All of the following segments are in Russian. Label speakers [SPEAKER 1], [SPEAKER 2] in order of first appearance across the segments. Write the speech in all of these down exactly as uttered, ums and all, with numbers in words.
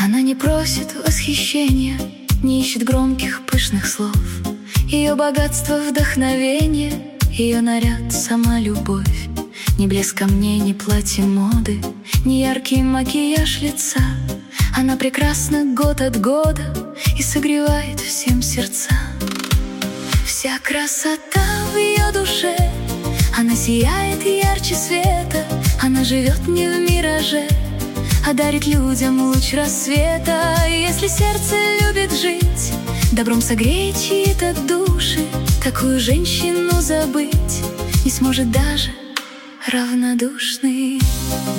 [SPEAKER 1] Она не просит восхищения, не ищет громких пышных слов. Ее богатство — вдохновение, ее наряд — сама любовь. Ни блеск камней, ни платье моды, ни яркий макияж лица. Она прекрасна год от года и согревает всем сердца. Вся красота в ее душе, она сияет ярче света. Она живет не в мираже, а дарит людям луч рассвета. И если сердце любит жить, добром согреть чьи-то души, такую женщину забыть не сможет даже равнодушный.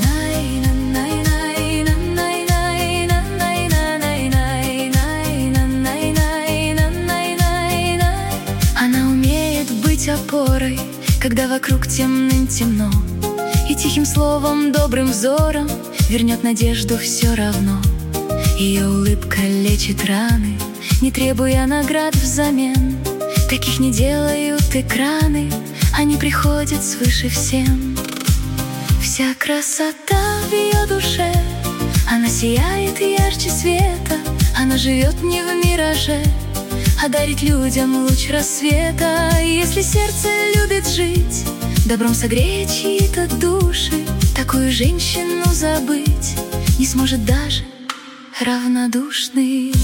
[SPEAKER 1] Она умеет быть опорой, когда вокруг темным темно, и тихим словом, добрым взором вернет надежду все равно. Ее улыбка лечит раны, не требуя наград взамен. Таких не делают экраны, они приходят свыше всем. Вся красота в ее душе, она сияет ярче света. Она живет не в мираже, а дарит людям луч рассвета. И если сердце любит жить, добром согреть чьи-то души, такую женщину забыть не сможет даже равнодушный.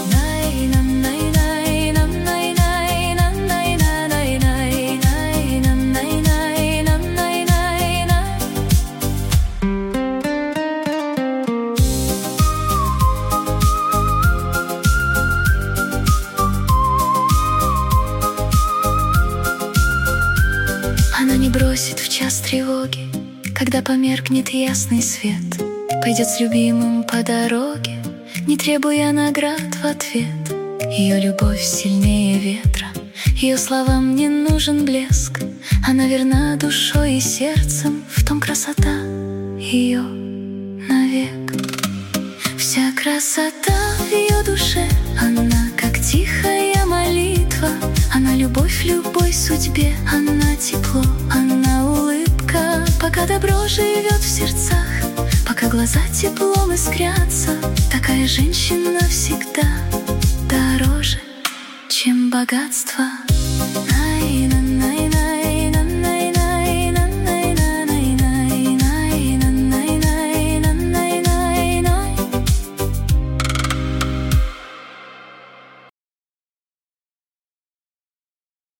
[SPEAKER 1] Она не бросит в час тревоги, когда померкнет ясный свет. Пойдет с любимым по дороге, не требуя наград в ответ. Ее любовь сильнее ветра, ее словам не нужен блеск. Она верна душой и сердцем, в том красота ее навек. Вся красота в ее душе, она как тихая молитва. Она любовь любой судьбе, она тепло, она улыбка. Пока добро живет в сердцах, пока глаза теплом искрятся, такая женщина всегда дороже, чем богатство.